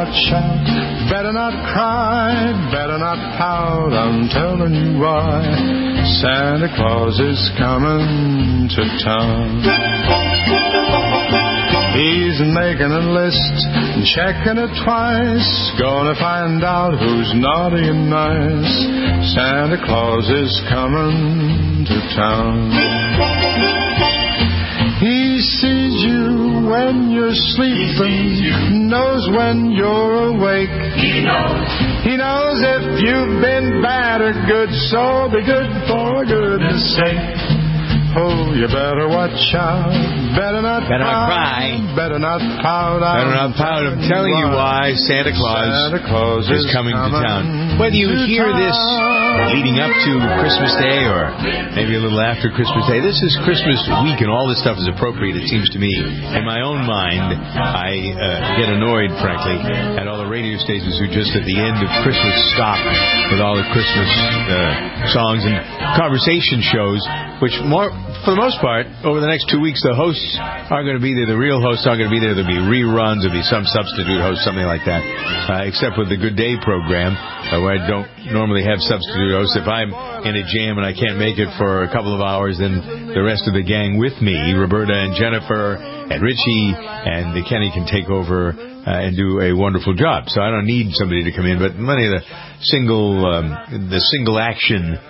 watch out. Better not cry, better not pout. I'm telling you why. Santa Claus is coming to town. He's making a list and checking it twice. Gonna find out who's naughty and nice. Santa Claus is coming to town. He sees you when you're sleeping, knows when you're awake. He knows if you've been bad or good, so be good for goodness sake. Oh, you better watch out. Better not cry. Better not pout. Better not pout. I'm telling you why Santa Claus is coming to town. Whether you hear this leading up to Christmas Day or maybe a little after Christmas Day, this is Christmas week and all this stuff is appropriate, it seems to me. In my own mind, I get annoyed, frankly, at all the radio stations who just at the end of Christmas stop with all the Christmas songs and conversation shows, which for the most part, over the next 2 weeks, the hosts aren't going to be there. The real hosts aren't going to be there. There'll be reruns. There'll be some substitute host, something like that, except with the Good Day program, where I don't normally have substitute hosts. If I'm in a jam and I can't make it for a couple of hours, then the rest of the gang with me, Roberta and Jennifer and Richie and Kenny, can take over and do a wonderful job. So I don't need somebody to come in, but many of the single action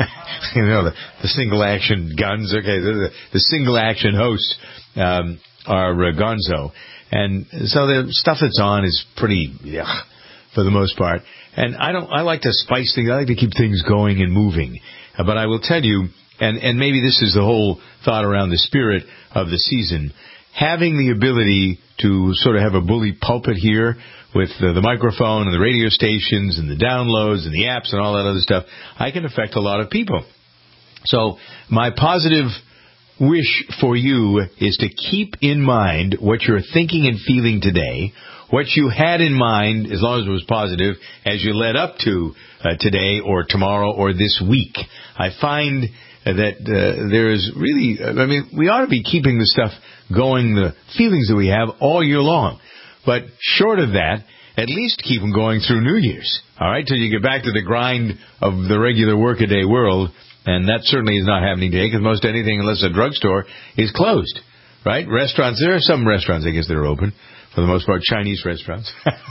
the single action guns. Okay, the single action hosts are Gonzo, and so the stuff that's on is pretty for the most part. And I like to spice things. I like to keep things going and moving. But I will tell you, and maybe this is the whole thought around the spirit of the season, having the ability to sort of have a bully pulpit here with the microphone and the radio stations and the downloads and the apps and all that other stuff, I can affect a lot of people. So my positive wish for you is to keep in mind what you're thinking and feeling today, what you had in mind, as long as it was positive, as you led up to today or tomorrow or this week. I find that there is really, we ought to be keeping the stuff going, the feelings that we have all year long. But short of that, at least keep them going through New Year's, all right, till you get back to the grind of the regular workaday world. And that certainly is not happening today, because most anything, unless a drugstore, is closed, right? Restaurants, there are some restaurants, I guess, that are open. For the most part, Chinese restaurants.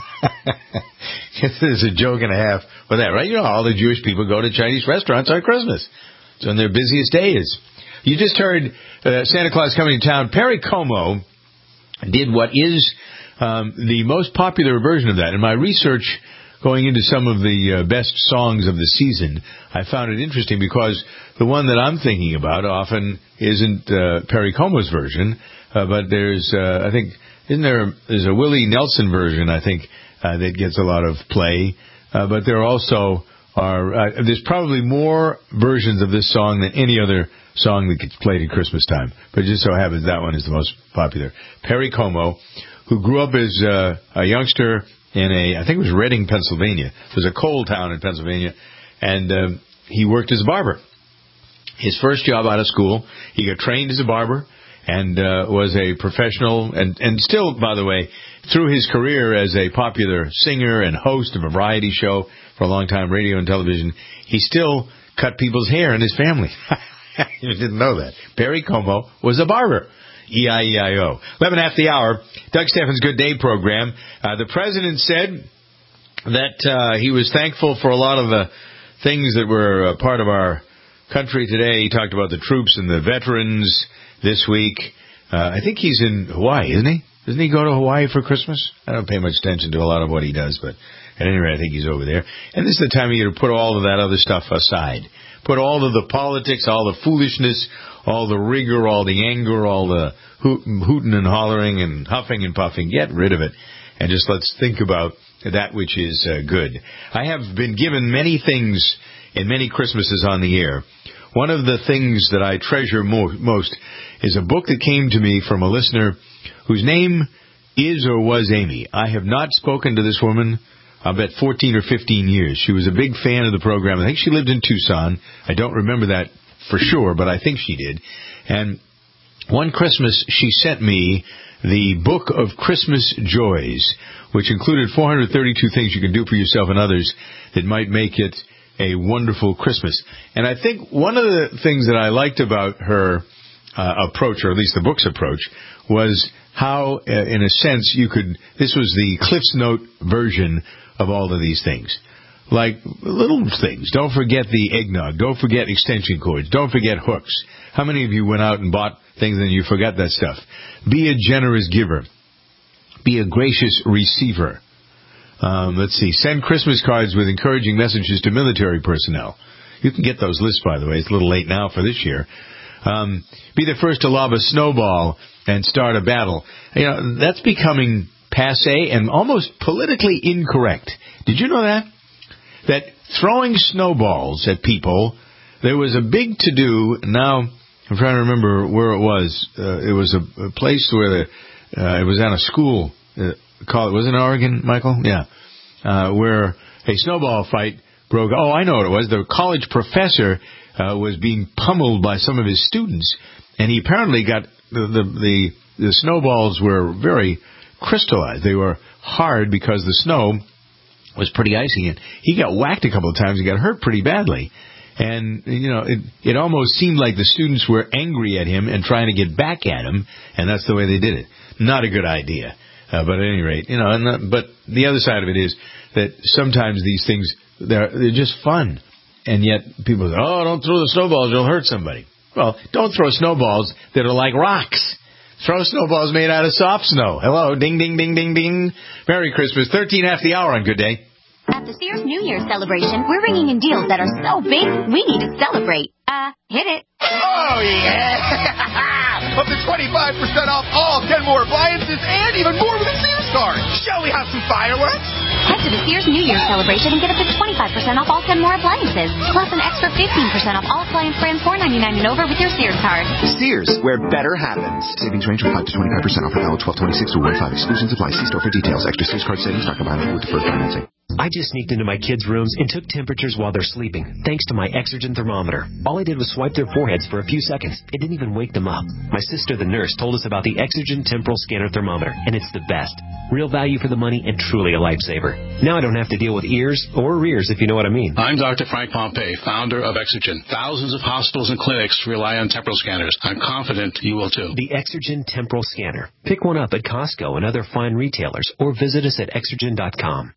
There's a joke and a half with that, right? You know, all the Jewish people go to Chinese restaurants on Christmas. It's on their busiest days. You just heard Santa Claus coming to town. Perry Como did what is the most popular version of that. In my research going into some of the best songs of the season, I found it interesting because the one that I'm thinking about often isn't Perry Como's version, but there's, I think, there's a Willie Nelson version, I think, that gets a lot of play, but there also are, there's probably more versions of this song than any other song that gets played at Christmas time, but it just so happens that one is the most popular. Perry Como, who grew up as a youngster in I think it was Reading, Pennsylvania. It was a coal town in Pennsylvania, and he worked as a barber. His first job out of school, he got trained as a barber and was a professional, and still, by the way, through his career as a popular singer and host of a variety show for a long time, radio and television, he still cut people's hair in his family. You didn't know that. Perry Como was a barber. E-I-E-I-O. 11 after the hour, Doug Steffens' Good Day program. The president said that he was thankful for a lot of the things that were a part of our country today. He talked about the troops and the veterans this week. I think he's in Hawaii, isn't he? Doesn't he go to Hawaii for Christmas? I don't pay much attention to a lot of what he does, but at any rate, I think he's over there. And this is the time of year to put all of that other stuff aside. Put all of the politics, all the foolishness, all the rigor, all the anger, all the hooting and hollering and huffing and puffing. Get rid of it. And just let's think about that which is good. I have been given many things in many Christmases on the air. One of the things that I treasure most is a book that came to me from a listener whose name is or was Amy. I have not spoken to this woman, I bet 14 or 15 years. She was a big fan of the program. I think she lived in Tucson. I don't remember that for sure, but I think she did. And one Christmas, she sent me the Book of Christmas Joys, which included 432 things you can do for yourself and others that might make it a wonderful Christmas. And I think one of the things that I liked about her approach, or at least the book's approach, was how, in a sense, this was the Cliff's Note version of all of these things. Like little things. Don't forget the eggnog. Don't forget extension cords. Don't forget hooks. How many of you went out and bought things and you forgot that stuff? Be a generous giver. Be a gracious receiver. Let's see. Send Christmas cards with encouraging messages to military personnel. You can get those lists, by the way. It's a little late now for this year. Be the first to lob a snowball and start a battle. That's becoming passé and almost politically incorrect. Did you know that? That throwing snowballs at people, there was a big to-do. Now, I'm trying to remember where it was. It was a place where it was at a school. Was it in Oregon, Michael? Yeah. Where a snowball fight broke. Oh, I know what it was. The college professor was being pummeled by some of his students, and he apparently got the snowballs were very crystallized. They were hard because the snow was pretty icy, and he got whacked a couple of times and got hurt pretty badly. And, it almost seemed like the students were angry at him and trying to get back at him, and that's the way they did it. Not a good idea. But at any rate, but the other side of it is that sometimes these things, they're just fun. And yet people say, oh, don't throw the snowballs, you'll hurt somebody. Well, don't throw snowballs that are like rocks. Throw snowballs made out of soft snow. Hello, ding, ding, ding, ding, ding. Merry Christmas. 13 after the hour on Good Day. At the Sears New Year celebration, we're ringing in deals that are so big, we need to celebrate. Hit it. Oh, yeah! Up to 25% off all Kenmore appliances and even more with a Sears card. Shall we have some fireworks? Head to the Sears New Year celebration and get up to 25% off all Kenmore appliances, plus an extra 15% off all appliance brands $4.99 and over with your Sears card. Sears, where better happens. Savings range from 5 to 25% off for valid 12/26 to 1/5. Exclusions apply. See store for details. Extra Sears card savings not combined with deferred financing. I just sneaked into my kids' rooms and took temperatures while they're sleeping, thanks to my Exergen thermometer. All I did was swipe their foreheads for a few seconds. It didn't even wake them up. My sister, the nurse, told us about the Exergen temporal scanner thermometer, and it's the best. Real value for the money and truly a lifesaver. Now I don't have to deal with ears or rears, if you know what I mean. I'm Dr. Frank Pompey, founder of Exergen. Thousands of hospitals and clinics rely on temporal scanners. I'm confident you will too. The Exergen temporal scanner. Pick one up at Costco and other fine retailers, or visit us at Exergen.com.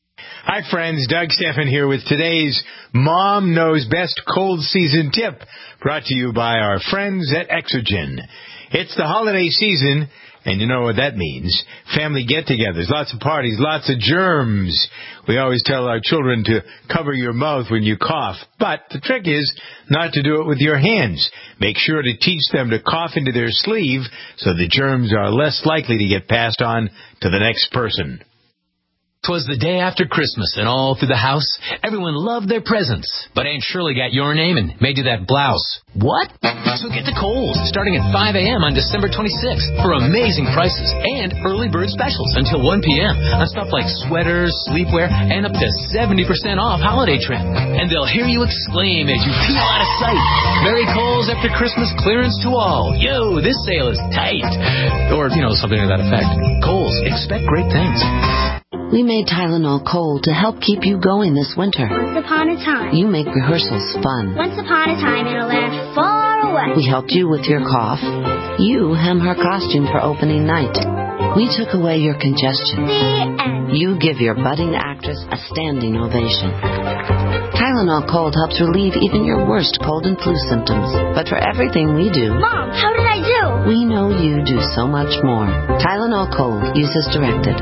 Hi, friends. Doug Stephan here with today's Mom Knows Best Cold Season Tip, brought to you by our friends at Exergen. It's the holiday season, and you know what that means. Family get-togethers, lots of parties, lots of germs. We always tell our children to cover your mouth when you cough, but the trick is not to do it with your hands. Make sure to teach them to cough into their sleeve so the germs are less likely to get passed on to the next person. 'Twas the day after Christmas, and all through the house, everyone loved their presents. But Aunt Shirley got your name and made you that blouse. What? So get to Kohl's, starting at 5 a.m. on December 26th, for amazing prices and early bird specials until 1 p.m. on stuff like sweaters, sleepwear, and up to 70% off holiday trim. And they'll hear you exclaim as you peel out of sight. Merry Kohl's after Christmas clearance to all. Yo, this sale is tight. Or, something to that effect. Kohl's, expect great things. We made Tylenol Cold to help keep you going this winter. Once upon a time. You make rehearsals fun. Once upon a time in a land far away. We helped you with your cough. You hem her costume for opening night. We took away your congestion. The end. You give your budding actress a standing ovation. Tylenol Cold helps relieve even your worst cold and flu symptoms. But for everything we do... Mom, how did I do? We know you do so much more. Tylenol Cold. Use as directed.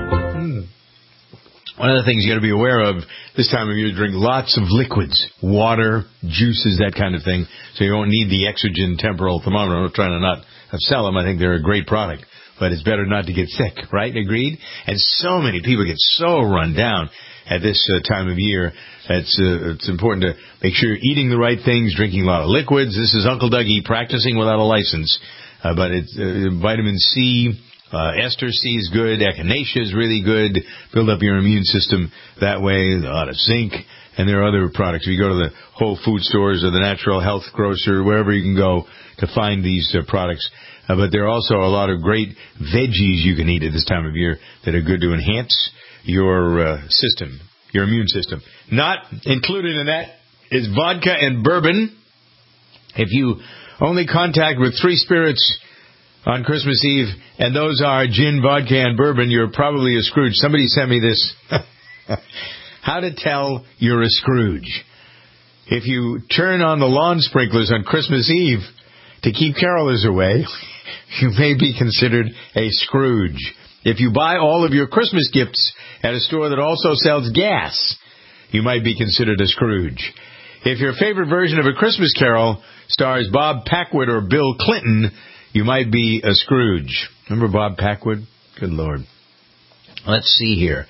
One of the things you got to be aware of this time of year, drink lots of liquids, water, juices, that kind of thing, so you won't need the Exergen temporal thermometer. I'm trying to not sell them. I think they're a great product, but it's better not to get sick, right? Agreed? And so many people get so run down at this time of year. It's important to make sure you're eating the right things, drinking a lot of liquids. This is Uncle Dougie practicing without a license, but it's vitamin C. Ester C is good. Echinacea is really good. Build up your immune system that way. A lot of zinc. And there are other products. If you go to the Whole Food stores or the Natural Health Grocer, wherever you can go to find these products. But there are also a lot of great veggies you can eat at this time of year that are good to enhance your system, your immune system. Not included in that is vodka and bourbon. If you only contact with 3 spirits on Christmas Eve, and those are gin, vodka, and bourbon, you're probably a Scrooge. Somebody sent me this. How to tell you're a Scrooge. If you turn on the lawn sprinklers on Christmas Eve to keep carolers away, you may be considered a Scrooge. If you buy all of your Christmas gifts at a store that also sells gas, you might be considered a Scrooge. If your favorite version of A Christmas Carol stars Bob Packwood or Bill Clinton, you might be a Scrooge. Remember Bob Packwood? Good Lord. Let's see here.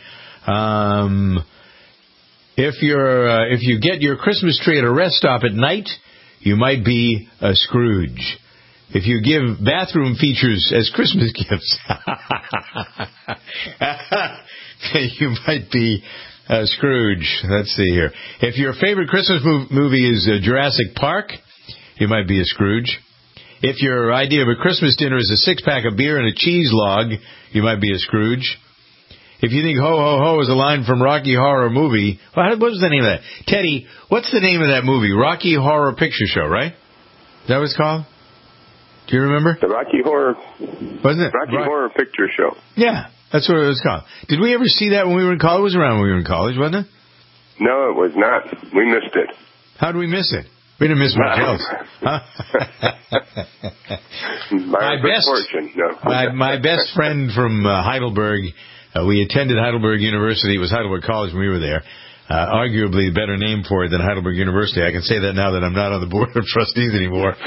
If you get your Christmas tree at a rest stop at night, you might be a Scrooge. If you give bathroom features as Christmas gifts, you might be a Scrooge. Let's see here. If your favorite Christmas movie is Jurassic Park, you might be a Scrooge. If your idea of a Christmas dinner is a 6-pack of beer and a cheese log, you might be a Scrooge. If you think ho, ho, ho is a line from Rocky Horror Movie, what was the name of that? Teddy, what's the name of that movie? Rocky Horror Picture Show, right? Is that what it's called? Do you remember? The Rocky Horror. Wasn't it? Rocky Horror Picture Show. Yeah, that's what it was called. Did we ever see that when we were in college? It was around when we were in college, wasn't it? No, it was not. We missed it. How did we miss it? We didn't miss much else. Huh? My best friend from Heidelberg, we attended Heidelberg University. It was Heidelberg College when we were there. Arguably a better name for it than Heidelberg University. I can say that now that I'm not on the board of trustees anymore.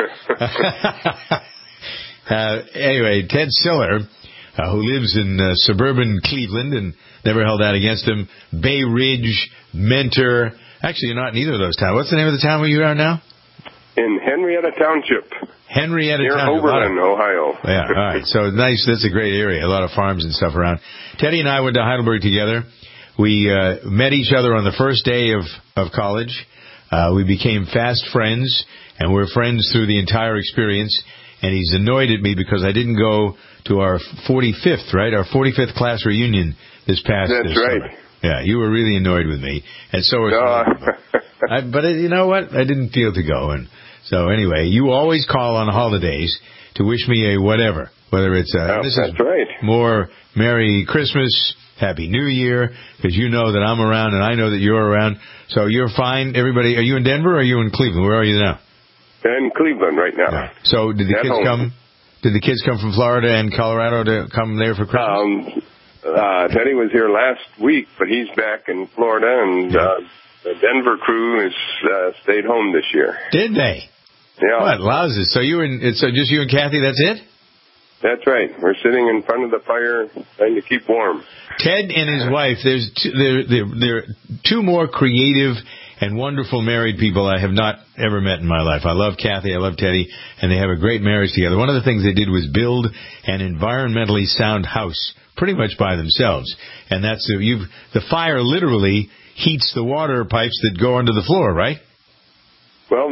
Anyway, Ted Siller, who lives in suburban Cleveland and never held out against him, Bay Ridge, Mentor. Actually, you're not in either of those towns. What's the name of the town where you are now? In Henrietta Township. Henrietta near Township. Near Oberlin, Ohio. Yeah, all right. So nice. That's a great area. A lot of farms and stuff around. Teddy and I went to Heidelberg together. We met each other on the first day of college. We became fast friends, and we're friends through the entire experience. And he's annoyed at me because I didn't go to our 45th, right? Our 45th class reunion this past That's right. summer. Yeah, you were really annoyed with me, and so was but you know what? I didn't feel to go, and so anyway, you always call on holidays to wish me a whatever, whether it's this is right. More Merry Christmas, Happy New Year, because you know that I'm around and I know that you're around, so you're fine. Everybody, are you in Denver or are you in Cleveland? Where are you now? In Cleveland right now. Yeah. So did the kids come? Did the kids come from Florida and Colorado to come there for Christmas? Teddy was here last week, but he's back in Florida, and the Denver crew has stayed home this year. Did they? Yeah. What, lousy. So just you and Kathy, that's it? That's right. We're sitting in front of the fire trying to keep warm. Ted and his wife, there are 2 more creative and wonderful married people I have not ever met in my life. I love Kathy, I love Teddy, and they have a great marriage together. One of the things they did was build an environmentally sound house, pretty much by themselves. And that's the fire literally heats the water pipes that go under the floor, right? Well,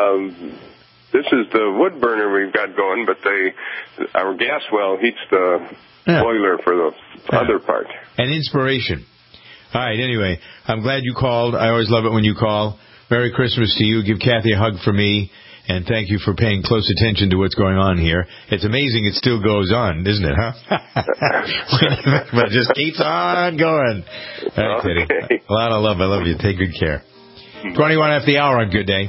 this is the wood burner we've got going, but our gas well heats the boiler for the other part. An inspiration. All right, anyway, I'm glad you called. I always love it when you call. Merry Christmas to you. Give Kathy a hug for me, and thank you for paying close attention to what's going on here. It's amazing it still goes on, isn't it, huh? But it just keeps on going. All right, Teddy. A lot of love. I love you. Take good care. 21 after the hour on Good Day.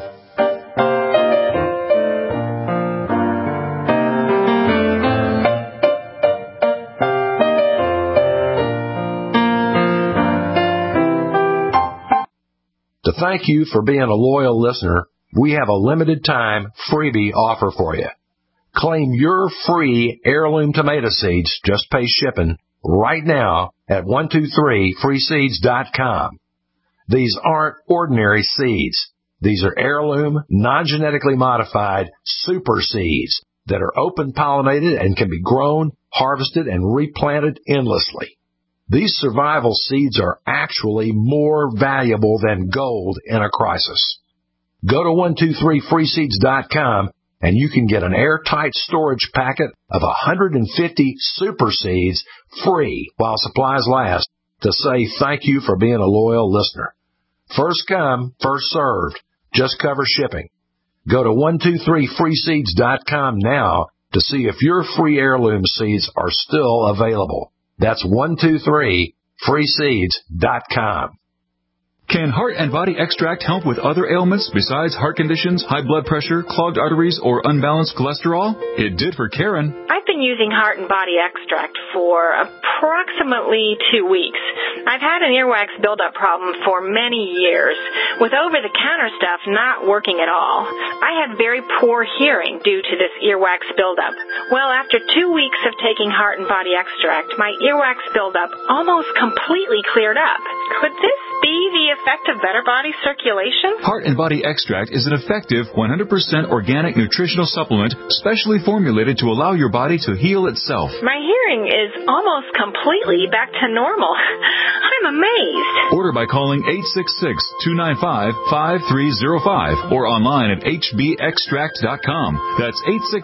To thank you for being a loyal listener, we have a limited time freebie offer for you. Claim your free heirloom tomato seeds, just pay shipping, right now at 123freeseeds.com. These aren't ordinary seeds. These are heirloom, non-genetically modified super seeds that are open pollinated and can be grown, harvested, and replanted endlessly. These survival seeds are actually more valuable than gold in a crisis. Go to 123freeseeds.com and you can get an airtight storage packet of 150 super seeds free while supplies last. to say thank you for being a loyal listener. First come, first served. Just cover shipping. Go to 123freeseeds.com now to see if your free heirloom seeds are still available. That's 123freeseeds.com. Can Heart and Body Extract help with other ailments besides heart conditions, high blood pressure, clogged arteries, or unbalanced cholesterol? It did for Karen. I've been using Heart and Body Extract for approximately 2 weeks. I've had an earwax buildup problem for many years, with over-the-counter stuff not working at all. I had very poor hearing due to this earwax buildup. Well, after 2 weeks of taking Heart and Body Extract, my earwax buildup almost completely cleared up. Could this be the effect of better body circulation? Heart and Body Extract is an effective 100% organic nutritional supplement specially formulated to allow your body to heal itself. My hearing is almost completely back to normal. I'm amazed. Order by calling 866-295-5305 or online at hbextract.com. That's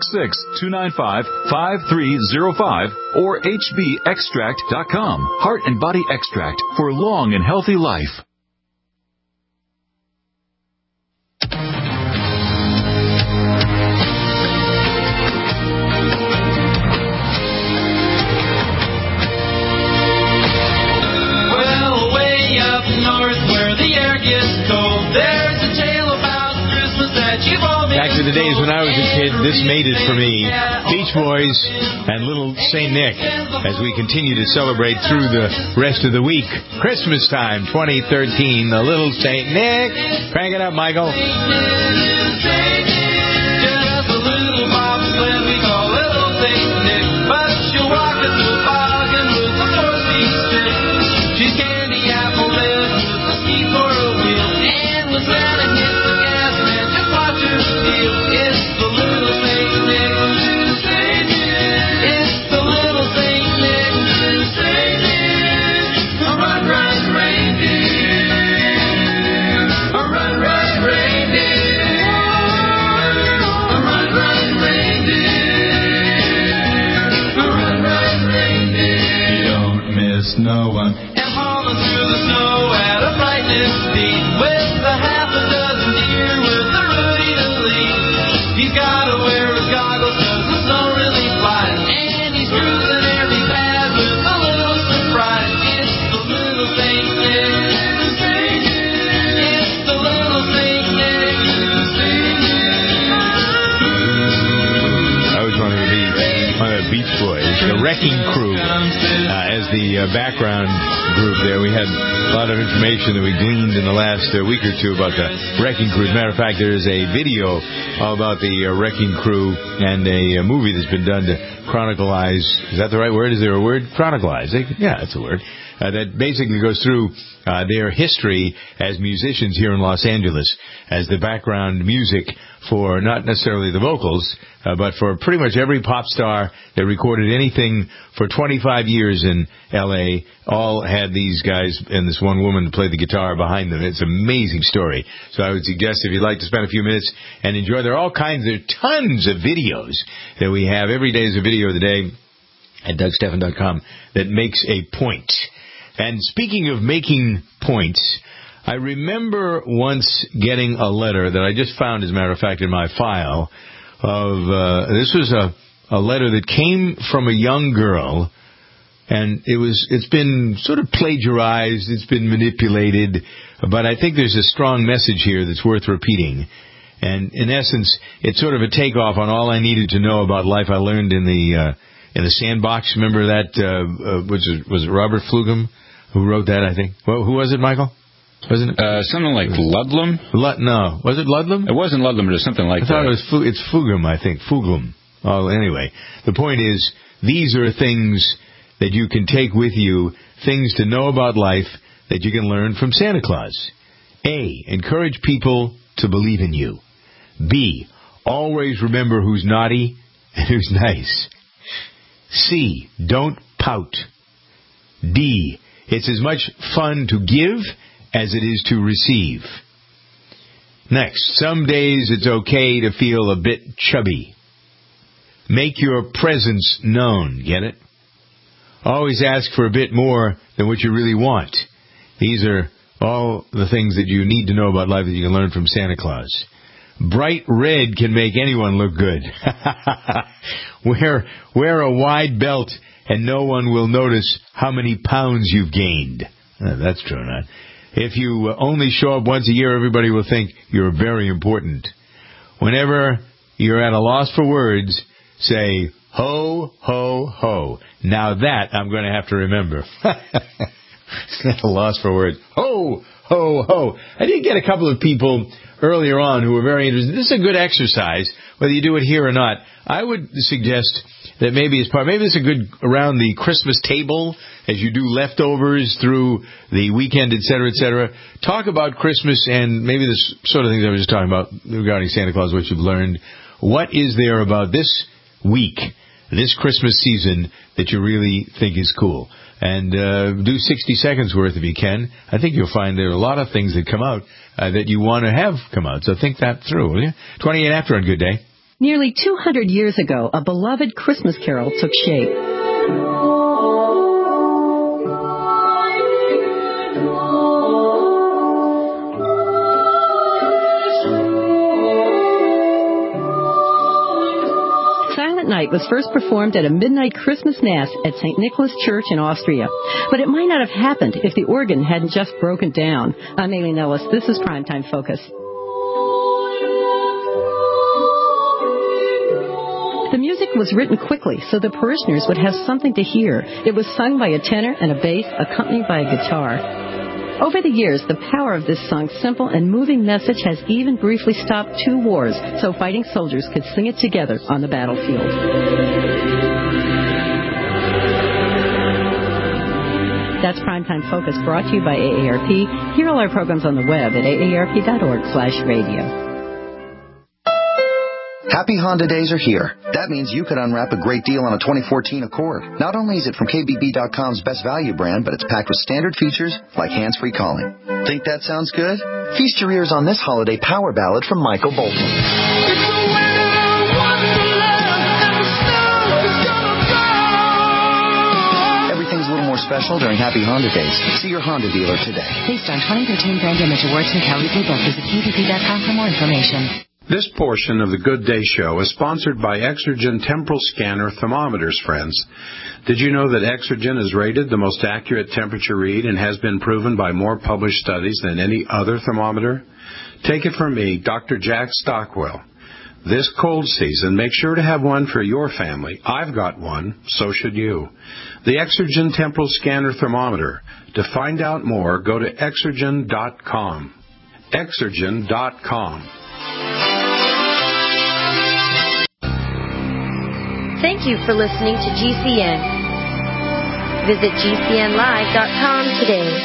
866-295-5305 or hbextract.com. Heart and Body Extract for long and healthy life. Back to the days when I was a kid, this made it for me. Beach Boys and Little St. Nick as we continue to celebrate through the rest of the week. Christmas time 2013, the Little St. Nick. Crank it up, Michael. No one. And hauling through the snow at a frightening speed with a half a dozen deer with a Rudy to lead. He's got to wear his goggles cause the snow really flies. And he's cruising every path with a little surprise. It's the little St. Nick. It's the little St. Nick. I was one of the Beach Boys, the Wrecking Crew. As the background group there, we had a lot of information that we gleaned in the last week or two about the Wrecking Crew. As a matter of fact, there is a video about the Wrecking Crew and a movie that's been done to chronicleize. Is that the right word? Is there a word? Chronicleize. Yeah, that's a word. That basically goes through their history as musicians here in Los Angeles as the background music for not necessarily the vocals, but for pretty much every pop star that recorded anything for 25 years in L.A., all had these guys and this one woman to play the guitar behind them. It's an amazing story. So I would suggest if you'd like to spend a few minutes and enjoy, there are all kinds, there are tons of videos that we have. Every day is a video of the day at DougStephan.com that makes a point. And speaking of making points, I remember once getting a letter that I just found, as a matter of fact, in my file of, this was a letter that came from a young girl, and it's been sort of plagiarized, it's been manipulated, but I think there's a strong message here that's worth repeating. And in essence, it's sort of a takeoff on all I needed to know about life I learned in the Sandbox. Remember that, was it Robert Flugum who wrote that, I think? Well, who was it, Michael? Wasn't it? Something like Ludlum? No. Was it Ludlum? It wasn't Ludlum, but it was something like that. I thought it was it's Fugum, I think. Fugum. Oh, anyway, the point is, these are things that you can take with you, things to know about life that you can learn from Santa Claus. A, encourage people to believe in you. B, always remember who's naughty and who's nice. C, don't pout. D, it's as much fun to give as it is to receive. Next, some days it's okay to feel a bit chubby. Make your presence known, get it? Always ask for a bit more than what you really want. These are all the things that you need to know about life that you can learn from Santa Claus. Bright red can make anyone look good. Wear a wide belt and no one will notice how many pounds you've gained. That's true, not? If you only show up once a year, everybody will think you're very important. Whenever you're at a loss for words, say, ho, ho, ho. Now that I'm going to have to remember. A loss for words. Ho, ho, ho. I did get a couple of people earlier on who were very interested. This is a good exercise, whether you do it here or not. I would suggest that maybe this is a good around the Christmas table as you do leftovers through the weekend, et cetera, talk about Christmas and maybe this sort of things I was just talking about regarding Santa Claus, what you've learned. What is there about this week, this Christmas season, that you really think is cool? And do 60 seconds worth if you can. I think you'll find there are a lot of things that come out that you want to have come out. So think that through, will you? 28 after on Good Day. Nearly 200 years ago, a beloved Christmas carol took shape. Silent Night was first performed at a midnight Christmas Mass at St. Nicholas Church in Austria. But it might not have happened if the organ hadn't just broken down. I'm Aileen Ellis. This is Primetime Focus. The music was written quickly so the parishioners would have something to hear. It was sung by a tenor and a bass, accompanied by a guitar. Over the years, the power of this song's simple and moving message has even briefly stopped 2 wars so fighting soldiers could sing it together on the battlefield. That's Primetime Focus, brought to you by AARP. Hear all our programs on the web at aarp.org/radio. Happy Honda days are here. That means you could unwrap a great deal on a 2014 Accord. Not only is it from KBB.com's best value brand, but it's packed with standard features like hands-free calling. Think that sounds good? Feast your ears on this holiday power ballad from Michael Bolton. Everything's a little more special during Happy Honda days. See your Honda dealer today. Based on 2013 Brand Image Awards from Kelly Blue Book, visit KBB.com for more information. This portion of the Good Day Show is sponsored by Exergen Temporal Scanner Thermometers, friends. Did you know that Exergen is rated the most accurate temperature read and has been proven by more published studies than any other thermometer? Take it from me, Dr. Jack Stockwell. This cold season, make sure to have one for your family. I've got one, so should you. The Exergen Temporal Scanner Thermometer. To find out more, go to Exergen.com. Exergen.com. Thank you for listening to GCN. Visit GCNlive.com today.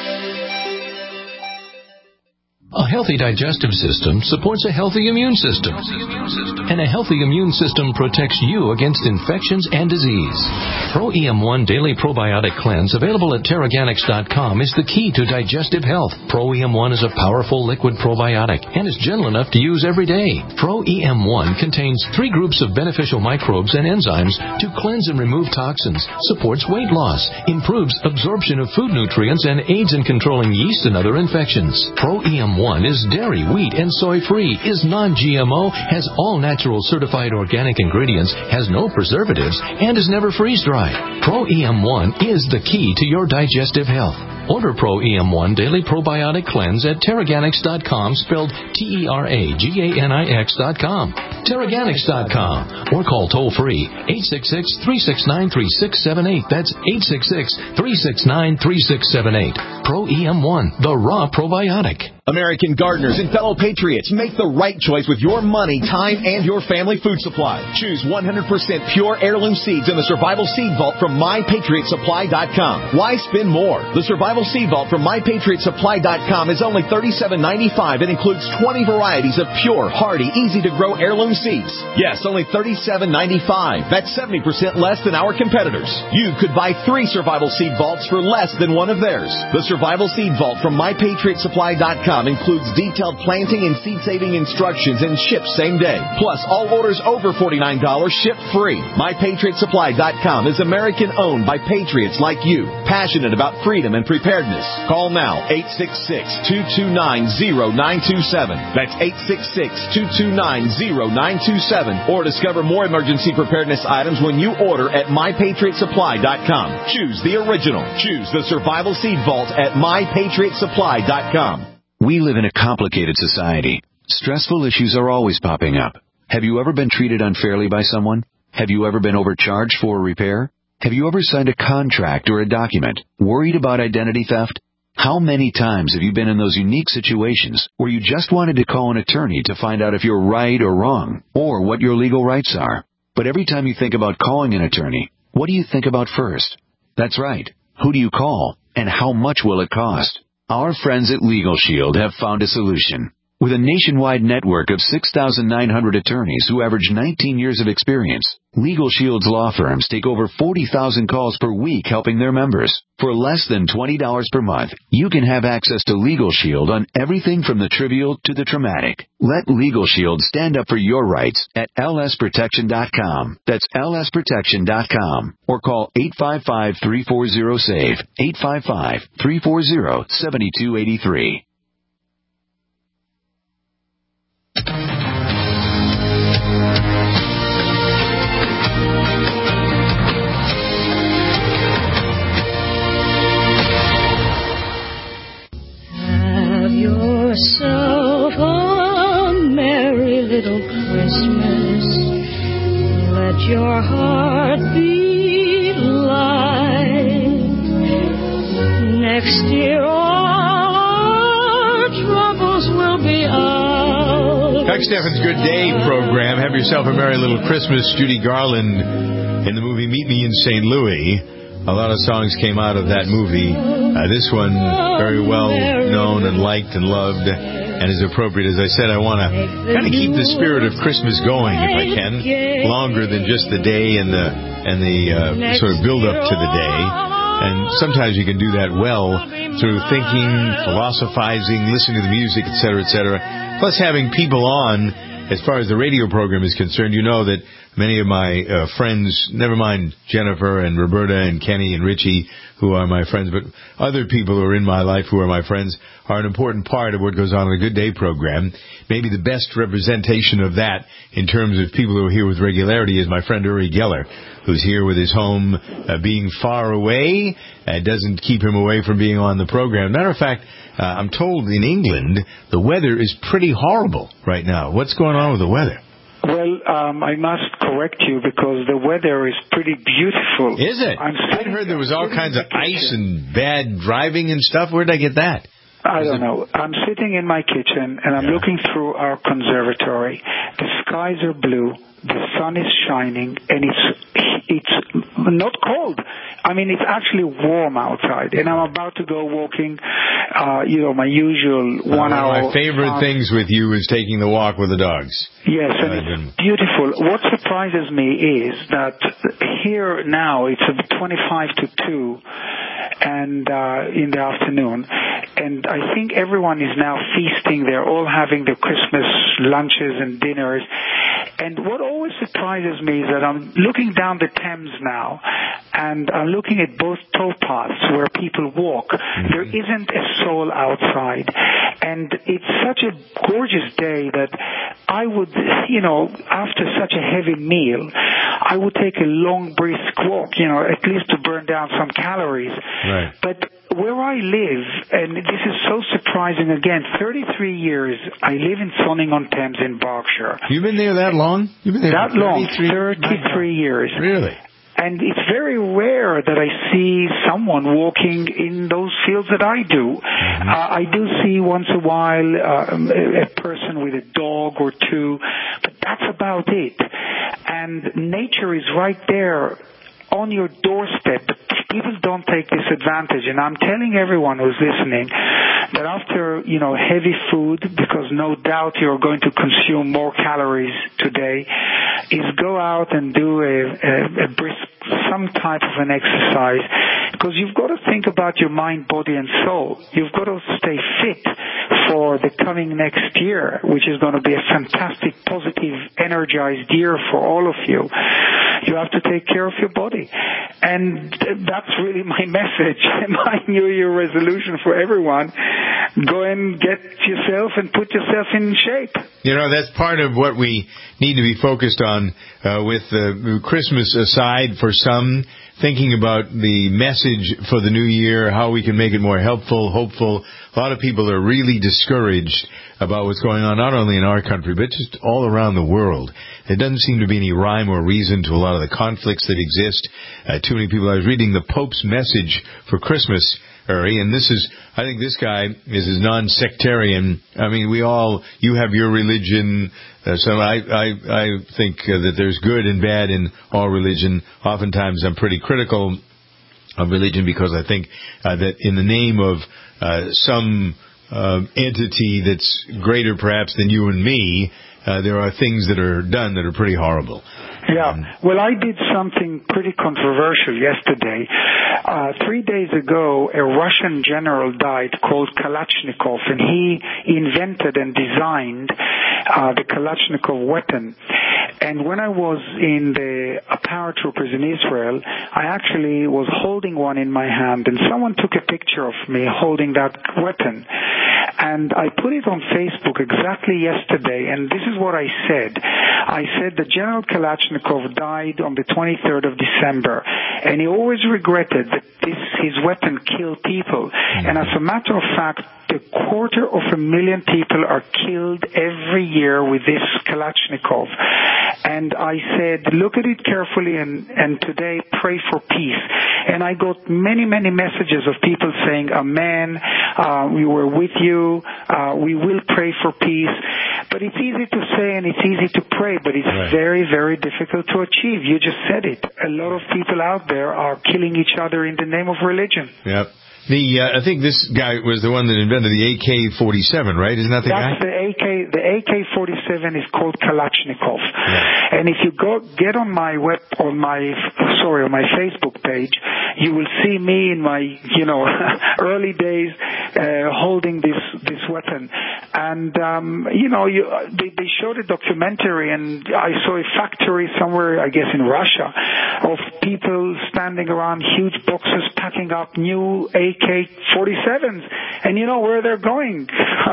A healthy digestive system supports a healthy immune system. And a healthy immune system protects you against infections and disease. Pro-EM1 Daily Probiotic Cleanse, available at Terraganics.com, is the key to digestive health. Pro-EM1 is a powerful liquid probiotic and is gentle enough to use every day. Pro-EM1 contains 3 groups of beneficial microbes and enzymes to cleanse and remove toxins, supports weight loss, improves absorption of food nutrients, and aids in controlling yeast and other infections. Pro-EM1 is dairy, wheat, and soy-free, is non-GMO, has all natural certified organic ingredients, has no preservatives, and is never freeze-dried. Pro-EM1 is the key to your digestive health. Order Pro-EM1 Daily Probiotic Cleanse at Terraganics.com, spelled Terraganix.com. Terraganics.com. Or call toll-free 866-369-3678. That's 866-369-3678. Pro-EM1, the raw probiotic. American gardeners and fellow patriots, make the right choice with your money, time, and your family food supply. Choose 100% pure heirloom seeds in the Survival Seed Vault from MyPatriotSupply.com. Why spend more? The Survival Survival Seed Vault from MyPatriotSupply.com is only $37.95 and includes 20 varieties of pure, hardy, easy-to-grow heirloom seeds. Yes, only $37.95. That's 70% less than our competitors. You could buy 3 Survival Seed Vaults for less than one of theirs. The Survival Seed Vault from MyPatriotSupply.com includes detailed planting and seed-saving instructions and ships same day. Plus, all orders over $49 ship free. MyPatriotSupply.com is American-owned by patriots like you, passionate about freedom and preparedness. Call now, 866-229-0927. That's 866-229-0927. Or discover more emergency preparedness items when you order at MyPatriotSupply.com. Choose the original. Choose the Survival Seed Vault at MyPatriotSupply.com. We live in a complicated society. Stressful issues are always popping up. Have you ever been treated unfairly by someone? Have you ever been overcharged for a repair? Have you ever signed a contract or a document? Worried about identity theft? How many times have you been in those unique situations where you just wanted to call an attorney to find out if you're right or wrong, or what your legal rights are? But every time you think about calling an attorney, what do you think about first? That's right. Who do you call, and how much will it cost? Our friends at Legal Shield have found a solution. With a nationwide network of 6,900 attorneys who average 19 years of experience, Legal Shield's law firms take over 40,000 calls per week helping their members. For less than $20 per month, you can have access to Legal Shield on everything from the trivial to the traumatic. Let Legal Shield stand up for your rights at lsprotection.com. That's lsprotection.com. Or call 855-340-SAVE, 855-340-7283. Have yourself a merry little Christmas. Let your heart beat light. Next year all our troubles will be out. Doug Steffens' Good Day program. Have yourself a merry little Christmas. Judy Garland in the movie Meet Me in St. Louis. A lot of songs came out of that movie. This one, very well known and liked and loved and is appropriate. As I said, I want to kind of keep the spirit of Christmas going, if I can, longer than just the day and the sort of build-up to the day. And sometimes you can do that well through thinking, philosophizing, listening to the music, et cetera, plus having people on. As far as the radio program is concerned, you know that many of my friends, never mind Jennifer and Roberta and Kenny and Richie, who are my friends, but other people who are in my life who are my friends, are an important part of what goes on in the Good Day program. Maybe the best representation of that in terms of people who are here with regularity is my friend Uri Geller, who's here with his home being far away. It doesn't keep him away from being on the program. Matter of fact, I'm told in England the weather is pretty horrible right now. What's going on with the weather? Well, I must correct you because the weather is pretty beautiful. Is it? I heard there was all kinds of ice and bad driving and stuff. Where did I get that? I don't know. I'm sitting in my kitchen and I'm looking through our conservatory. The skies are blue, the sun is shining, and it's not cold. I mean, it's actually warm outside, and I'm about to go walking, my usual 1 hour. One of my favorite things with you is taking the walk with the dogs. Yes, and it's beautiful. What surprises me is that here now it's 25 to 2 and in the afternoon, and I think everyone is now feasting. They're all having their Christmas lunches and dinners. And what always surprises me is that I'm looking down the Thames now, and I'm looking at both towpaths where people walk. Mm-hmm. There isn't a soul outside. And it's such a gorgeous day that I would, after such a heavy meal, I would take a long, brisk walk, at least to burn down some calories. Right. But where I live, and this is so surprising again, 33 years, I live in Sonning-on-Thames in Berkshire. You've been there that long? You've been there that long, 33 years. Really? And it's very rare that I see someone walking in those fields that I do. Mm-hmm. I do see once in a while a person with a dog or two, but that's about it. And nature is right there on your doorstep, but people don't take this advantage. And I'm telling everyone who's listening that after, heavy food, because no doubt you're going to consume more calories today, is go out and do a brisk, some type of an exercise, because you've got to think about your mind, body, and soul. You've got to stay fit for the coming next year, which is going to be a fantastic, positive, energized year for all of you. You have to take care of your body. And that's really my message, my New Year resolution for everyone. Go and get yourself and put yourself in shape. That's part of what we need to be focused on with Christmas aside for some, thinking about the message for the new year, how we can make it more helpful, hopeful. A lot of people are really discouraged about what's going on, not only in our country, but just all around the world. There doesn't seem to be any rhyme or reason to a lot of the conflicts that exist. Too many people. I was reading the Pope's message for Christmas, Uri, and I think this guy is as non-sectarian. I mean, you have your religion, so I think that there's good and bad in all religion. Oftentimes I'm pretty critical of religion because I think that in the name of some entity that's greater perhaps than you and me, there are things that are done that are pretty horrible. Yeah. Well, I did something pretty controversial yesterday. 3 days ago, a Russian general died called Kalashnikov, and he invented and designed the Kalashnikov weapon. And when I was in the paratroopers in Israel, I actually was holding one in my hand, and someone took a picture of me holding that weapon. And I put it on Facebook exactly yesterday, and this is what I said. I said that General Kalashnikov died on the 23rd of December, and he always regretted that his weapon killed people. And as a matter of fact, 250,000 people are killed every year with this Kalashnikov. And I said, look at it carefully and today pray for peace. And I got many, many messages of people saying, Amen, we were with you, we will pray for peace. But it's easy to say and it's easy to pray, but it's very, very difficult to achieve. You just said it. A lot of people out there are killing each other in the name of religion. Yep. I think this guy was the one that invented the AK-47, right? Isn't that the guy? That's the AK-47 is called Kalashnikov. Yeah. And if you get on my Facebook page, you will see me in my, early days, holding this weapon. And, they showed a documentary, and I saw a factory somewhere, I guess in Russia, of people standing around huge boxes packing up new AK-47s, and you know where they're going.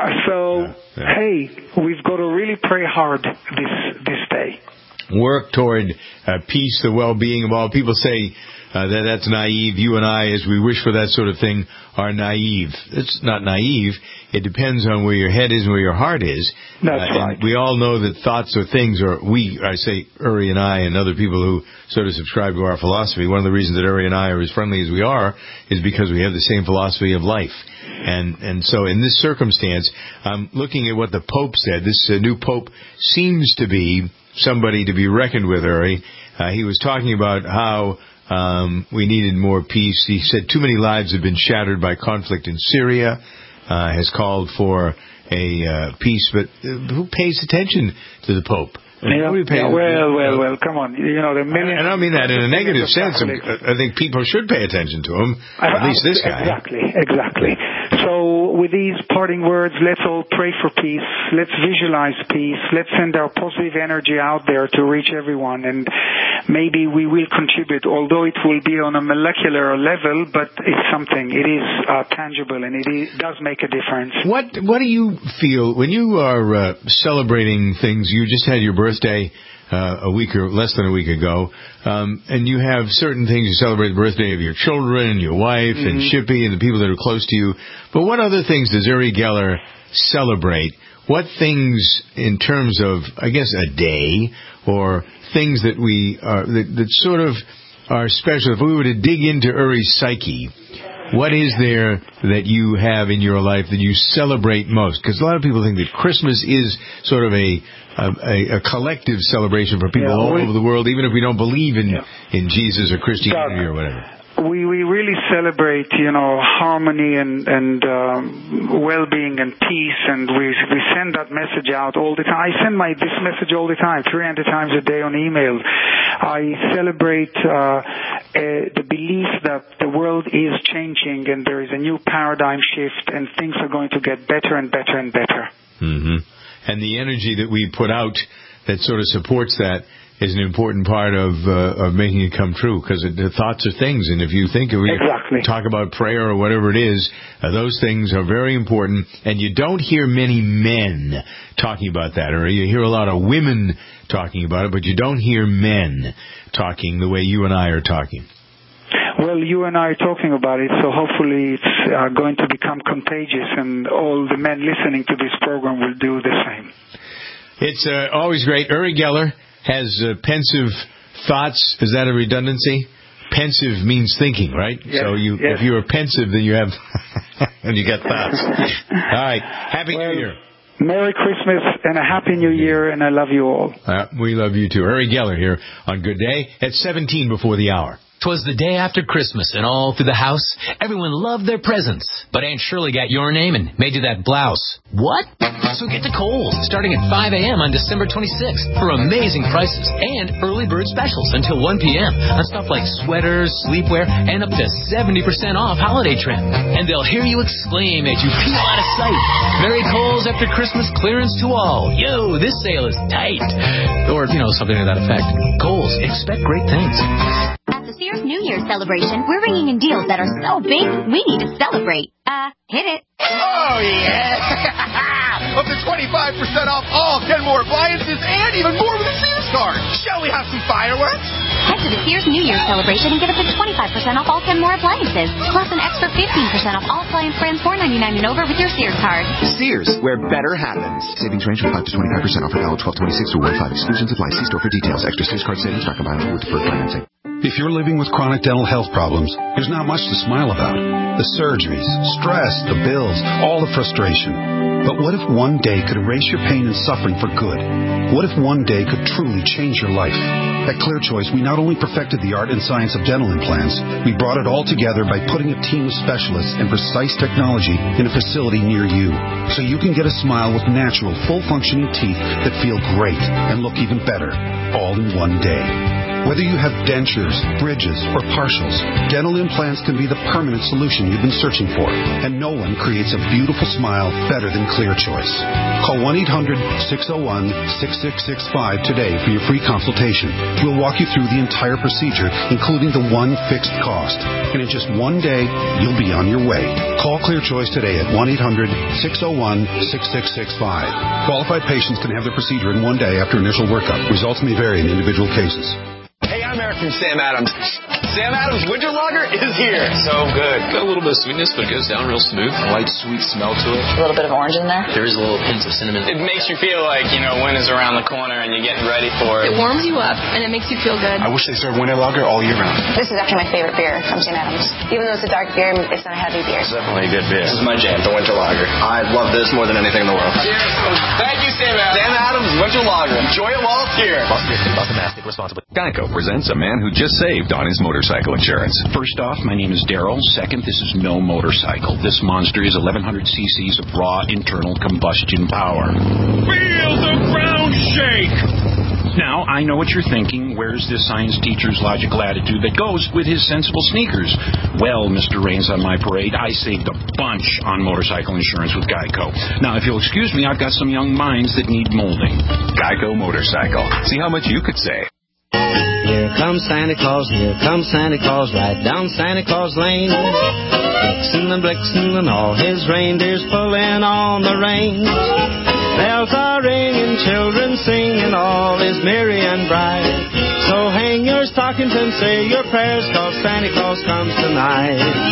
Hey, we've got to really pray hard this day. Work toward peace, the well-being of all. People say that's naive. You and I, as we wish for that sort of thing, are naive. It's not naive. It depends on where your head is and where your heart is. That's right. And we all know that thoughts or things, I say Uri and I and other people who sort of subscribe to our philosophy, one of the reasons that Uri and I are as friendly as we are is because we have the same philosophy of life. And so in this circumstance, I'm looking at what the Pope said. This new Pope seems to be somebody to be reckoned with, Uri. He was talking about how we needed more peace. He said too many lives have been shattered by conflict in Syria, has called for a peace, but who pays attention to the Pope? Well, come on. The millions. I don't mean that in a negative sense. I think people should pay attention to him, at least this guy. Exactly. So with these parting words, let's all pray for peace. Let's visualize peace. Let's send our positive energy out there to reach everyone, and maybe we will contribute, although it will be on a molecular level, but it's something. It is tangible, and it does make a difference. What do you feel when you are celebrating things? You just had your birthday a week or less than a week ago, and you have certain things. You celebrate the birthday of your children, your wife, and Shippy, and the people that are close to you. But what other things does Uri Geller celebrate? What things, in terms of, I guess, a day, or things that we are that sort of are special? If we were to dig into Uri's psyche, What is there that you have in your life that you celebrate most? Because a lot of people think that Christmas is sort of a collective celebration for people all over the world, even if we don't believe in Jesus or Christianity or whatever. We really celebrate, harmony and well-being and peace, and we send that message out all the time. I send this message all the time, 300 times a day on email. I celebrate the belief that the world is changing and there is a new paradigm shift and things are going to get better and better and better. Mm-hmm. And the energy that we put out that sort of supports that is an important part of making it come true, because the thoughts are things, and if you think we talk about prayer or whatever it is, those things are very important, and you don't hear many men talking about that, or you hear a lot of women talking about it, but you don't hear men talking the way you and I are talking. Well, you and I are talking about it, so hopefully it's going to become contagious, and all the men listening to this program will do the same. It's always great. Uri Geller has pensive thoughts. Is that a redundancy? Pensive means thinking, right? Yes, so if you are pensive, then you have and you got thoughts. All right. Happy New Year. Merry Christmas and a Happy New Year, and I love you all. We love you too. Uri Geller here on Good Day at 17 before the hour. 'Twas the day after Christmas, and all through the house, everyone loved their presents. But Aunt Shirley got your name and made you that blouse. What? So get to Kohl's, starting at 5 a.m. on December 26th for amazing prices and early bird specials until 1 p.m. on stuff like sweaters, sleepwear, and up to 70% off holiday trim. And they'll hear you exclaim as you peel out of sight. Merry Kohl's after Christmas clearance to all. Yo, this sale is tight. Or, something to that effect. Kohl's, expect great things. At the Sears New Year's celebration, we're ringing in deals that are so big, we need to celebrate. Hit it. Oh, yeah! Up to 25% off all Kenmore appliances and even more with a Sears card. Shall we have some fireworks? Head to the Sears New Year's celebration and get up to 25% off all Kenmore appliances, plus an extra 15% off all appliance brands $4.99 and over with your Sears card. Sears, where better happens. Savings range from 5 to 25% offer valid 12/26 to 1/5. Exclusions apply. See store for details. Extra Sears card savings not combined with deferred financing. If you're living with chronic dental health problems, there's not much to smile about. The surgeries, stress, the bills, all the frustration. But what if one day could erase your pain and suffering for good? What if one day could truly change your life? At ClearChoice, we not only perfected the art and science of dental implants, we brought it all together by putting a team of specialists and precise technology in a facility near you, so you can get a smile with natural, full-functioning teeth that feel great and look even better, all in one day. Whether you have dentures, bridges, or partials, dental implants can be the permanent solution you've been searching for. And no one creates a beautiful smile better than ClearChoice. Call 1-800-601-6665 today for your free consultation. We'll walk you through the entire procedure, including the one fixed cost. And in just one day, you'll be on your way. Call ClearChoice today at 1-800-601-6665. Qualified patients can have their procedure in one day after initial workup. Results may vary in individual cases. Hey, I'm Eric from Sam Adams. Sam Adams Winter Lager is here. So good. Got a little bit of sweetness, but it goes down real smooth. A light, sweet smell to it. A little bit of orange in there. There is a little hint of cinnamon. It makes you feel like, winter's around the corner and you're getting ready for it. It warms you up, and it makes you feel good. I wish they served Winter Lager all year round. This is actually my favorite beer from Sam Adams. Even though it's a dark beer, it's not a heavy beer. It's definitely a good beer. This is my jam, the Winter Lager. I love this more than anything in the world. Cheers. Thank you, Sam Adams. Sam Adams Winter Lager. Enjoy it while it's here. Boston Mastic responsibly. Geico presents a man who just saved on his motorcycle insurance. First off, my name is Daryl. Second, this is no motorcycle. This monster is 1,100 cc's of raw internal combustion power. Feel the ground shake! Now, I know what you're thinking. Where's this science teacher's logical attitude that goes with his sensible sneakers? Well, Mr. Rains on my parade, I saved a bunch on motorcycle insurance with Geico. Now, if you'll excuse me, I've got some young minds that need molding. Geico Motorcycle. See how much you could save. Here comes Santa Claus, right down Santa Claus Lane. Blitzen and all his reindeers pulling on the reins. Bells are ringing, children singing, all is merry and bright. So hang your stockings and say your prayers, 'cause Santa Claus comes tonight.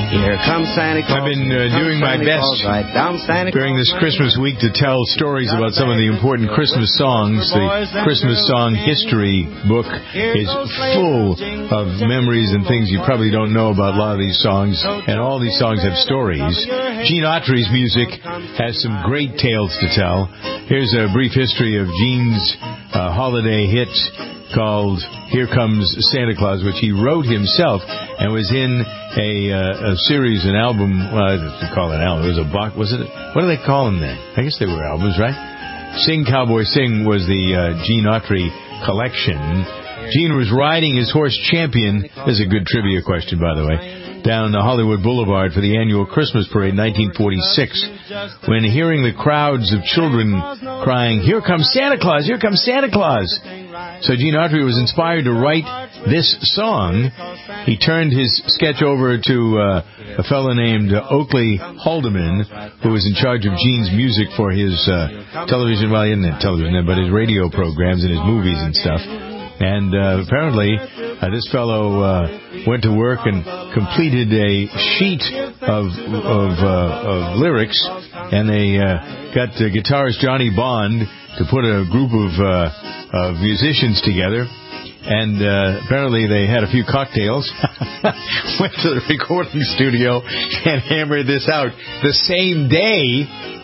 Here comes Santa Claus. I've been doing my best during this Christmas week to tell stories about some of the important Christmas songs. The Christmas Song History book is full of memories and things you probably don't know about a lot of these songs, and all these songs have stories. Gene Autry's music has some great tales to tell. Here's a brief history of Gene's holiday hit called Here Comes Santa Claus, which he wrote himself and was in a series, an album. Well, they call it an album. It was a box. Was it? What do they call them then? I guess they were albums, right? Sing Cowboy Sing was the Gene Autry collection. Gene was riding his horse Champion. This is a good trivia question, by the way. Down Hollywood Boulevard for the annual Christmas parade in 1946, when hearing the crowds of children crying, "Here comes Santa Claus! Here comes Santa Claus!" So Gene Autry was inspired to write this song. He turned his sketch over to a fellow named Oakley Haldeman, who was in charge of Gene's music for his television, well, he didn't have television then, but his radio programs and his movies and stuff. And apparently, this fellow went to work and completed a sheet of lyrics, and they got guitarist Johnny Bond to put a group of musicians together. And apparently they had a few cocktails, went to the recording studio, and hammered this out the same day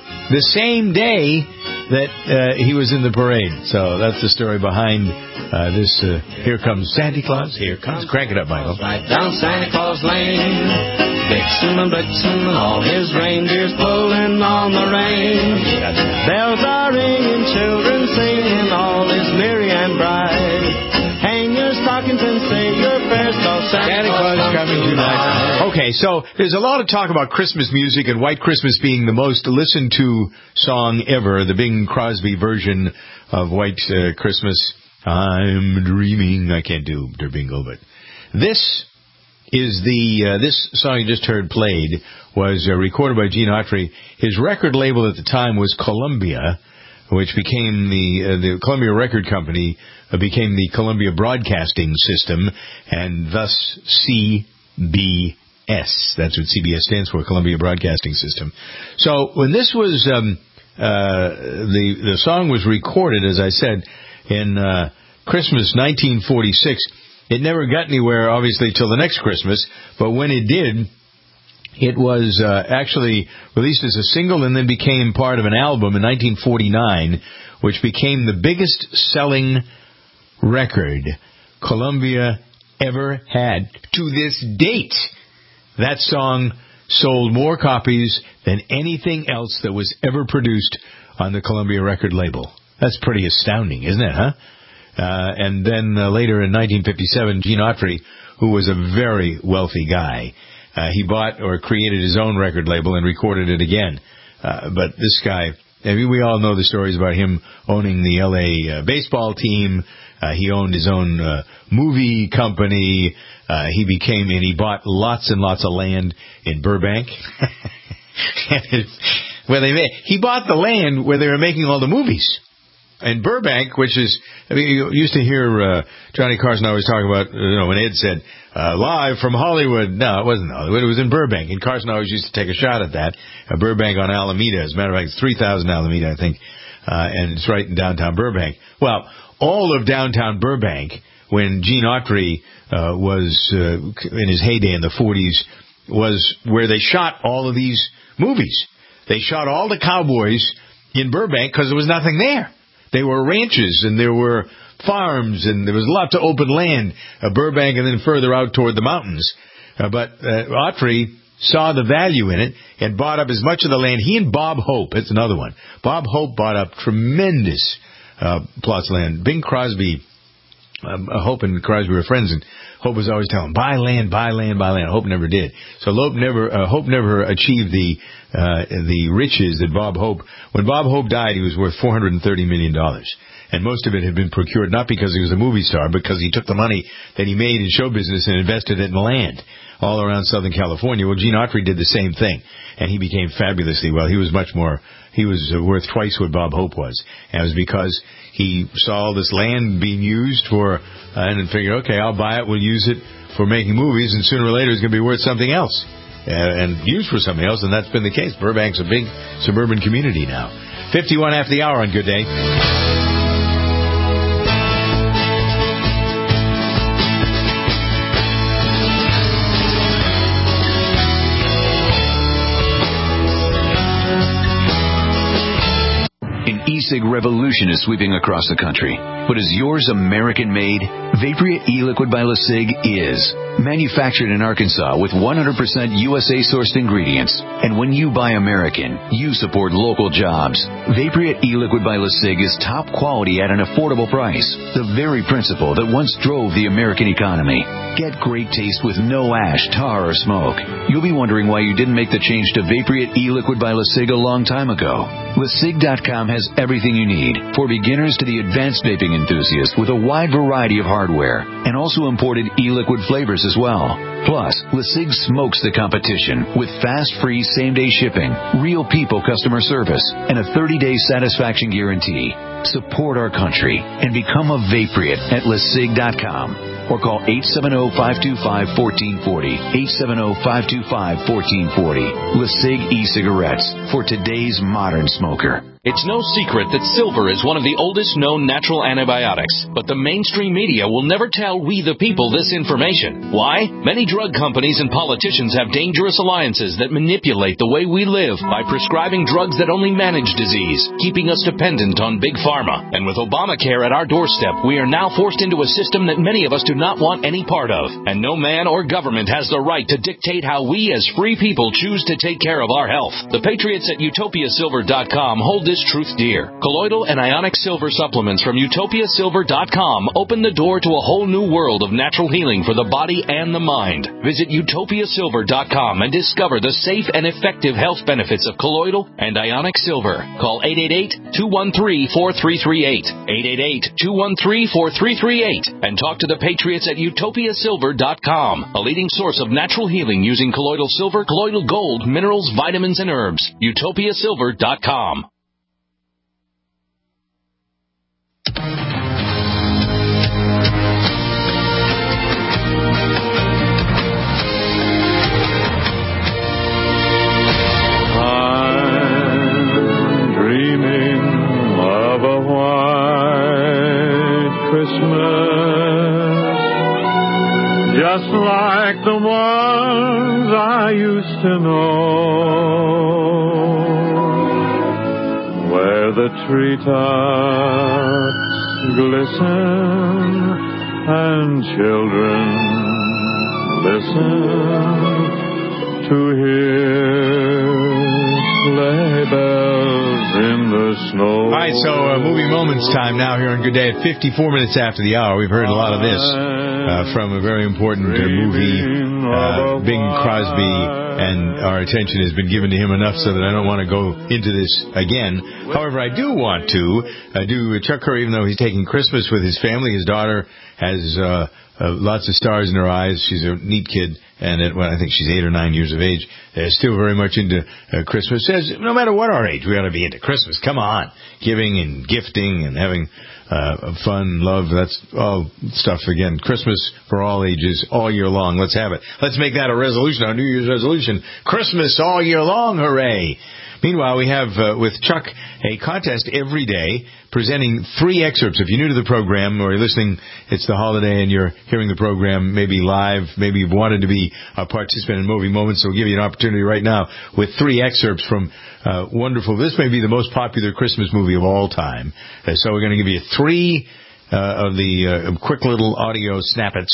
that he was in the parade. So that's the story behind this Here Comes Santa Claus. Here comes. Crank it up, Michael. Right down Santa Claus Lane, Vixen and Blitzen and all his reindeers pulling on the range. Bells are ringing, children singing, all is merry and bright. Hang your stockings and say your prayers, 'cause Santa Claus coming tonight. Okay, so there's a lot of talk about Christmas music and White Christmas being the most listened to song ever, the Bing Crosby version of White Christmas. I'm dreaming. I can't do Der Bingo, but this is this song you just heard played was recorded by Gene Autry. His record label at the time was Columbia, which became the Columbia Record Company became the Columbia Broadcasting System, and thus CBS. That's what CBS stands for, Columbia Broadcasting System. So when this was the song was recorded, as I said, in Christmas 1946, it never got anywhere, obviously, till the next Christmas. But when it did, it was actually released as a single and then became part of an album in 1949, which became the biggest selling record Columbia ever had to this date. That song sold more copies than anything else that was ever produced on the Columbia record label. That's pretty astounding, isn't it, huh? And then later in 1957, Gene Autry, who was a very wealthy guy, he bought or created his own record label and recorded it again. But this guy, I mean, we all know the stories about him owning the L.A. baseball team. He owned his own movie company. He bought lots and lots of land in Burbank. He bought the land where they were making all the movies. And Burbank, which is, I mean, you used to hear Johnny Carson always talk about, when Ed said, live from Hollywood. No, it wasn't Hollywood. It was in Burbank. And Carson always used to take a shot at that. Burbank on Alameda. As a matter of fact, it's 3,000 Alameda, I think. And it's right in downtown Burbank. Well, all of downtown Burbank, when Gene Autry was in his heyday in the 40s, was where they shot all of these movies. They shot all the cowboys in Burbank because there was nothing there. They were ranches, and there were farms, and there was lots of open land, Burbank, and then further out toward the mountains. But Autry saw the value in it and bought up as much of the land. He and Bob Hope, that's another one. Bob Hope bought up tremendous plots of land. Bing Crosby, Hope and Crosby were friends, and Hope was always telling him, buy land, buy land, buy land. Hope never did. So Hope never achieved the riches that Bob Hope. When Bob Hope died, he was worth $430 million. And most of it had been procured not because he was a movie star, but because he took the money that he made in show business and invested it in land all around Southern California. Well, Gene Autry did the same thing, and he became fabulously well. He was worth twice what Bob Hope was. And it was because he saw all this land being used for, and then figured, okay, I'll buy it, we'll use it for making movies, and sooner or later it's going to be worth something else. and used for something else, and that's been the case. Burbank's a big suburban community now. 51 after the hour on Good Day. E-cig revolution is sweeping across the country. But is yours American-made? Vaporia e-liquid by LeSig is. Manufactured in Arkansas with 100% USA-sourced ingredients. And when you buy American, you support local jobs. Vaporia e-liquid by LeSig is top quality at an affordable price. The very principle that once drove the American economy. Get great taste with no ash, tar, or smoke. You'll be wondering why you didn't make the change to Vaporia e-liquid by LeSig a long time ago. LeSig.com has everything you need, for beginners to the advanced vaping enthusiast, with a wide variety of hardware, and also imported e-liquid flavors as well. Plus, LeSig smokes the competition with fast, free, same-day shipping, real people customer service, and a 30-day satisfaction guarantee. Support our country and become a Vapriot at LeSig.com. Or call 870-525-1440. 870-525-1440. LeSig e-cigarettes for today's modern smoker. It's no secret that silver is one of the oldest known natural antibiotics, but the mainstream media will never tell we the people this information. Why? Many drug companies and politicians have dangerous alliances that manipulate the way we live by prescribing drugs that only manage disease, keeping us dependent on big pharma. And with Obamacare at our doorstep, we are now forced into a system that many of us do not want any part of. And no man or government has the right to dictate how we as free people choose to take care of our health. The Patriots at UtopiaSilver.com hold this truth dear. Colloidal and ionic silver supplements from UtopiaSilver.com open the door to a whole new world of natural healing for the body and the mind. Visit UtopiaSilver.com and discover the safe and effective health benefits of colloidal and ionic silver. Call 888-213-4338. 888-213-4338 and talk to the Patriots at UtopiaSilver.com, a leading source of natural healing using colloidal silver, colloidal gold, minerals, vitamins, and herbs. UtopiaSilver.com. I'm dreaming of a white Christmas, just like the ones I used to know, where the treetops glisten and children listen to hear sleigh bells in the snow. All right, so movie moments time now here on Good Day at 54 minutes after the hour. We've heard a lot of this from a very important movie, Bing Crosby, and our attention has been given to him enough so that I don't want to go into this again. However, I do want to do Chuck Curry, even though he's taking Christmas with his family. His daughter has lots of stars in her eyes. She's a neat kid, and I think she's 8 or 9 years of age. Still very much into Christmas. Says no matter what our age, we ought to be into Christmas. Come on, giving and gifting and having fun, love. That's all stuff. Again, Christmas for all ages, all year long. Let's have it. Let's make that a resolution, our New Year's resolution. Christmas all year long. Hooray! Meanwhile, we have with Chuck a contest every day presenting 3 excerpts. If you're new to the program or you're listening, it's the holiday and you're hearing the program maybe live, maybe you've wanted to be a participant in Movie Moments, so we'll give you an opportunity right now with 3 excerpts from wonderful. This may be the most popular Christmas movie of all time. So we're going to give you 3 of the quick little audio snippets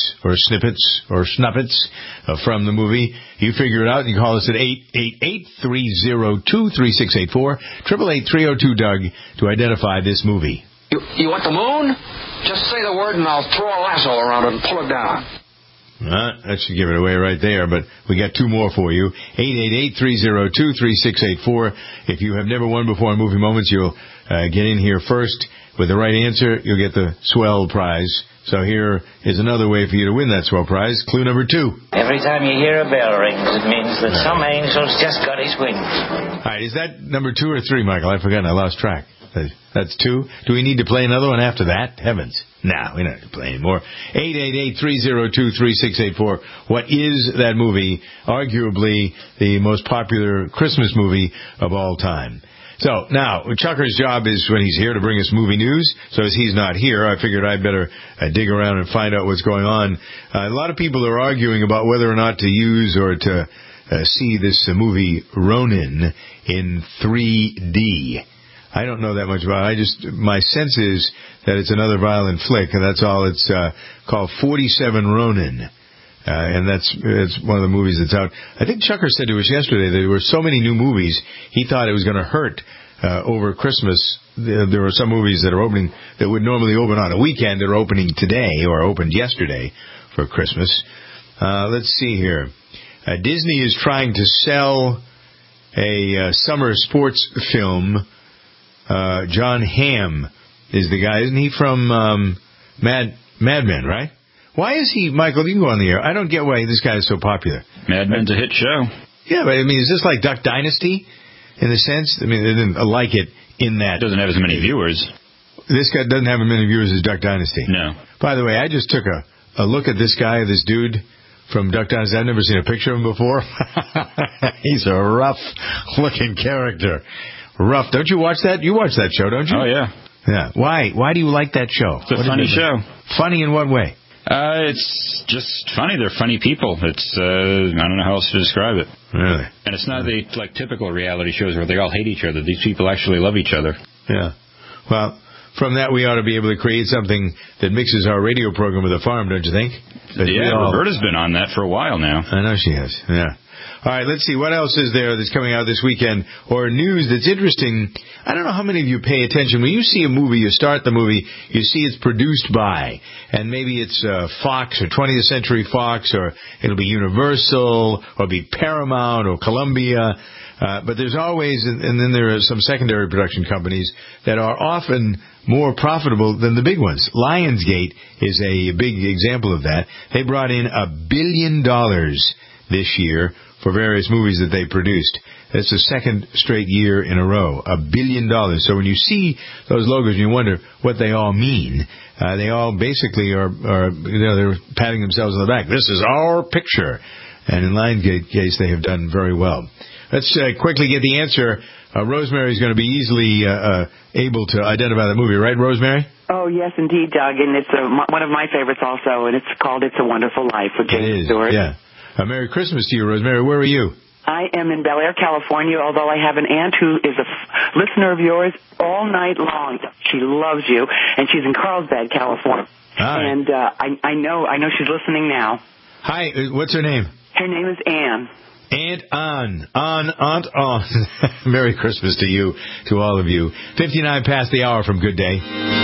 from the movie. You figure it out and you call us at 888-302-3684, 888-302-DOUG to identify this movie. You want the moon? Just say the word and I'll throw a lasso around it and pull it down. That should give it away right there, but we got 2 more for you. 888-302-3684. If you have never won before on Movie Moments, you'll get in here first. With the right answer, you'll get the swell prize. So here is another way for you to win that swell prize. Clue number 2. Every time you hear a bell rings, it means that some angel's just got his wings. All right, is that number 2 or 3, Michael? I've forgotten. I lost track. That's 2. Do we need to play another one after that? Heavens. No, we don't need to play anymore. 888-302-3684. What is that movie? Arguably the most popular Christmas movie of all time. So, now, Chucker's job is when he's here to bring us movie news. So as he's not here, I figured I'd better dig around and find out what's going on. A lot of people are arguing about whether or not to use or to see this movie Ronin in 3D. I don't know that much about it. My sense is that it's another violent flick, and that's all. It's called 47 Ronin. And it's one of the movies that's out. I think Chucker said to us yesterday that there were so many new movies, he thought it was going to hurt over Christmas. There were some movies that are opening that would normally open on a weekend that are opening today or opened yesterday for Christmas. Let's see here. Disney is trying to sell a summer sports film. John Hamm is the guy. Isn't he from Mad Men, right? Why is he, Michael, you can go on the air. I don't get why this guy is so popular. Mad Men's a hit show. Yeah, but I mean, is this like Duck Dynasty in a sense? I mean, they didn't like it in that. It doesn't have as many viewers. This guy doesn't have as many viewers as Duck Dynasty. No. By the way, I just took a look at this guy, this dude from Duck Dynasty. I've never seen a picture of him before. He's a rough-looking character. Rough. Don't you watch that? You watch that show, don't you? Oh, yeah. Yeah. Why? Why do you like that show? It's a funny show. Funny in what way? It's just funny. They're funny people. It's I don't know how else to describe it. Really? And it's not the like typical reality shows where they all hate each other. These people actually love each other. Yeah. Well, from that we ought to be able to create something that mixes our radio program with a farm, don't you think? Yeah, Roberta's been on that for a while now. I know she has. Yeah. All right, let's see. What else is there that's coming out this weekend or news that's interesting? I don't know how many of you pay attention. When you see a movie, you start the movie, you see it's produced by, and maybe it's Fox or 20th Century Fox, or it'll be Universal, or be Paramount or Columbia. But there's always, and then there are some secondary production companies that are often more profitable than the big ones. Lionsgate is a big example of that. They brought in $1 billion this year for various movies that they produced. That's the second straight year in a row. $1 billion. So when you see those logos, you wonder what they all mean. They all basically are they're patting themselves on the back. This is our picture. And in Lionsgate case, they have done very well. Let's quickly get the answer. Rosemary's going to be easily able to identify the movie, right, Rosemary? Oh, yes, indeed, Doug. And it's one of my favorites also, and it's called It's a Wonderful Life with James Stewart. Yeah. Merry Christmas to you, Rosemary. Where are you? I am in Bel Air, California, although I have an aunt who is a listener of yours all night long. She loves you, and she's in Carlsbad, California. Hi. And I know she's listening now. Hi, what's her name? Her name is Ann. Aunt On. Merry Christmas to you, to all of you. 59 past the hour from Good Day.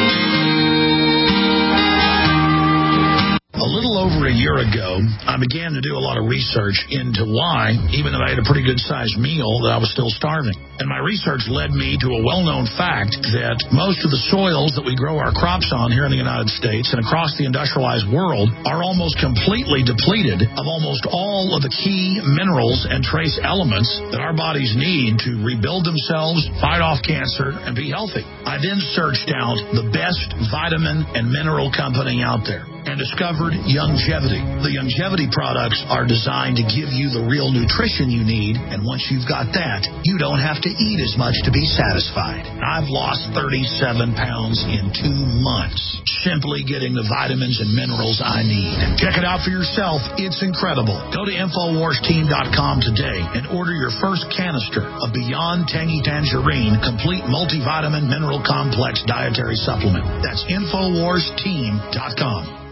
A little over a year ago, I began to do a lot of research into why, even though I had a pretty good-sized meal, that I was still starving. And my research led me to a well-known fact that most of the soils that we grow our crops on here in the United States and across the industrialized world are almost completely depleted of almost all of the key minerals and trace elements that our bodies need to rebuild themselves, fight off cancer, and be healthy. I then searched out the best vitamin and mineral company out there and discovered Youngevity. The Youngevity products are designed to give you the real nutrition you need, and once you've got that, you don't have to eat as much to be satisfied. I've lost 37 pounds in 2 months, simply getting the vitamins and minerals I need. Check it out for yourself. It's incredible. Go to InfoWarsTeam.com today and order your first canister of Beyond Tangy Tangerine Complete Multivitamin Mineral Complex Dietary Supplement. That's InfoWarsTeam.com.